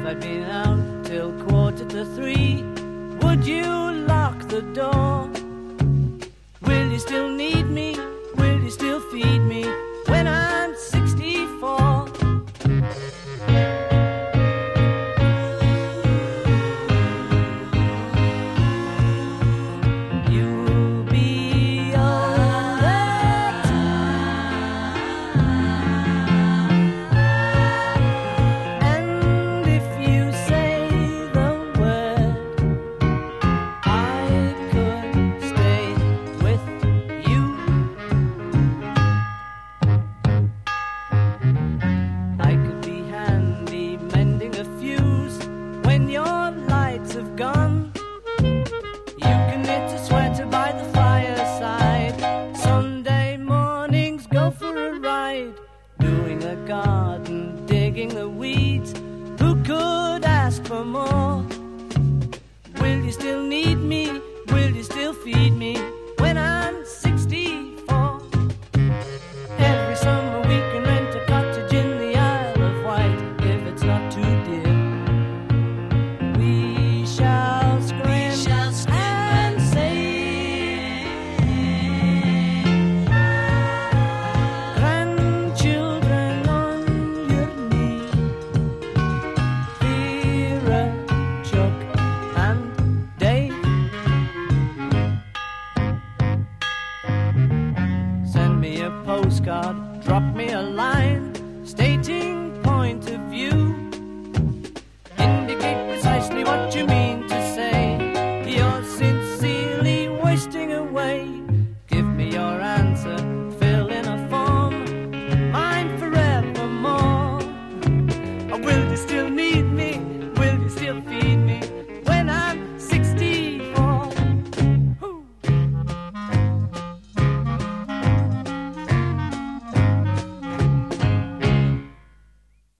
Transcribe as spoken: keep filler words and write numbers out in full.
I'd been out till quarter to three, would you lock the door? Will you still need me? Will you still feed me when I'm sixty-four? You'll be older too, and if you say the word, I could stay with you. I could be handy mending a fuse when your lights have gone. You can knit a sweater by the fireside. Sunday mornings go for a ride, doing a garden, digging the weeds. Who could ask for more? Will you still need me? Will you still feed me when I'm sixty-four? Every summer we can rent a cottage in the Isle of Wight, if it's not too dear. We shall scream, shall scream and say, grandchildren on your knee, Vera, Chuck and Dave. Send me a postcard, drop me a line.